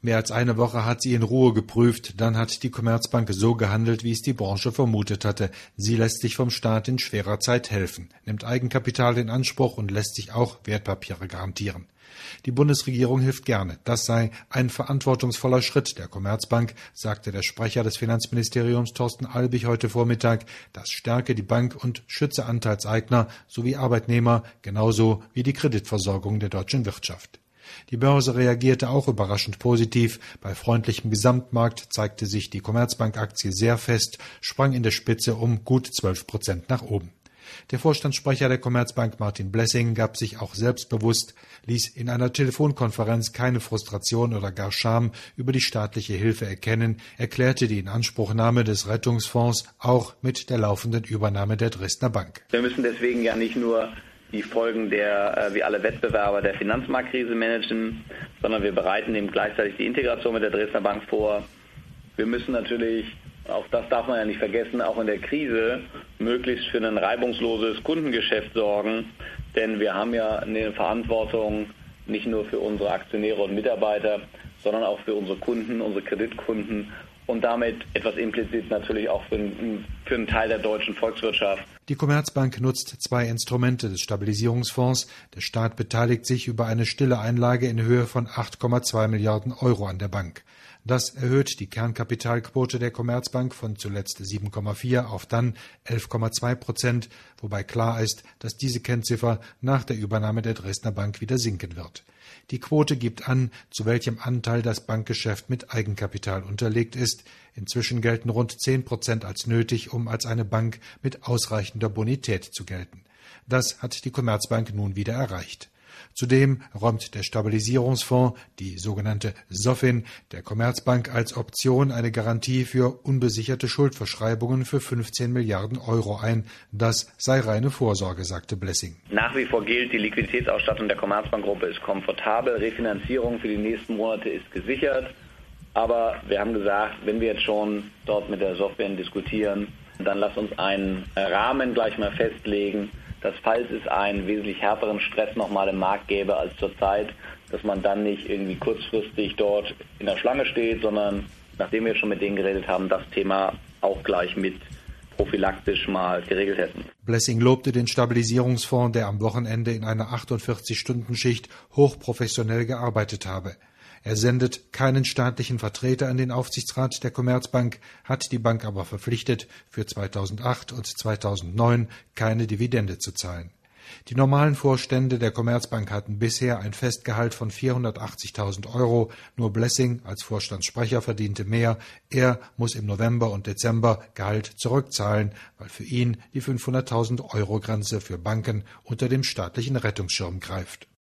Mehr als eine Woche hat sie in Ruhe geprüft. Dann hat die Commerzbank so gehandelt, wie es die Branche vermutet hatte. Sie lässt sich vom Staat in schwerer Zeit helfen, nimmt Eigenkapital in Anspruch und lässt sich auch Wertpapiere garantieren. Die Bundesregierung hilft gerne. Das sei ein verantwortungsvoller Schritt der Commerzbank, sagte der Sprecher des Finanzministeriums Thorsten Albig heute Vormittag. Das stärke die Bank und schütze Anteilseigner sowie Arbeitnehmer, genauso wie die Kreditversorgung der deutschen Wirtschaft. Die Börse reagierte auch überraschend positiv. Bei freundlichem Gesamtmarkt zeigte sich die Commerzbank-Aktie sehr fest, sprang in der Spitze um gut 12% nach oben. Der Vorstandssprecher der Commerzbank Martin Blessing gab sich auch selbstbewusst, ließ in einer Telefonkonferenz keine Frustration oder gar Scham über die staatliche Hilfe erkennen, erklärte die Inanspruchnahme des Rettungsfonds auch mit der laufenden Übernahme der Dresdner Bank. Wir müssen deswegen ja nicht nur die Folgen wie alle Wettbewerber der Finanzmarktkrise managen, sondern wir bereiten eben gleichzeitig die Integration mit der Dresdner Bank vor. Wir müssen natürlich, auch das darf man ja nicht vergessen, auch in der Krise möglichst für ein reibungsloses Kundengeschäft sorgen, denn wir haben ja eine Verantwortung nicht nur für unsere Aktionäre und Mitarbeiter, sondern auch für unsere Kunden, unsere Kreditkunden und damit etwas implizit natürlich auch für einen Teil der deutschen Volkswirtschaft. Die Commerzbank nutzt zwei Instrumente des Stabilisierungsfonds. Der Staat beteiligt sich über eine stille Einlage in Höhe von 8,2 Milliarden Euro an der Bank. Das erhöht die Kernkapitalquote der Commerzbank von zuletzt 7,4 auf dann 11,2%, wobei klar ist, dass diese Kennziffer nach der Übernahme der Dresdner Bank wieder sinken wird. Die Quote gibt an, zu welchem Anteil das Bankgeschäft mit Eigenkapital unterlegt ist. Inzwischen gelten rund 10% als nötig, um als eine Bank mit ausreichender Bonität zu gelten. Das hat die Commerzbank nun wieder erreicht. Zudem räumt der Stabilisierungsfonds, die sogenannte SOFIN, der Commerzbank als Option eine Garantie für unbesicherte Schuldverschreibungen für 15 Milliarden Euro ein. Das sei reine Vorsorge, sagte Blessing. Nach wie vor gilt, die Liquiditätsausstattung der Commerzbankgruppe ist komfortabel. Refinanzierung für die nächsten Monate ist gesichert. Aber wir haben gesagt, wenn wir jetzt schon dort mit der SOFIN diskutieren, dann lass uns einen Rahmen gleich mal festlegen, dass falls es einen wesentlich härteren Stress nochmal im Markt gäbe als zurzeit, dass man dann nicht irgendwie kurzfristig dort in der Schlange steht, sondern nachdem wir schon mit denen geredet haben, das Thema auch gleich mit prophylaktisch mal geregelt hätten. Blessing lobte den Stabilisierungsfonds, der am Wochenende in einer 48-Stunden-Schicht hochprofessionell gearbeitet habe. Er sendet keinen staatlichen Vertreter in den Aufsichtsrat der Commerzbank, hat die Bank aber verpflichtet, für 2008 und 2009 keine Dividende zu zahlen. Die normalen Vorstände der Commerzbank hatten bisher ein Festgehalt von 480.000 Euro. Nur Blessing als Vorstandssprecher verdiente mehr. Er muss im November und Dezember Gehalt zurückzahlen, weil für ihn die 500.000 Euro Grenze für Banken unter dem staatlichen Rettungsschirm greift.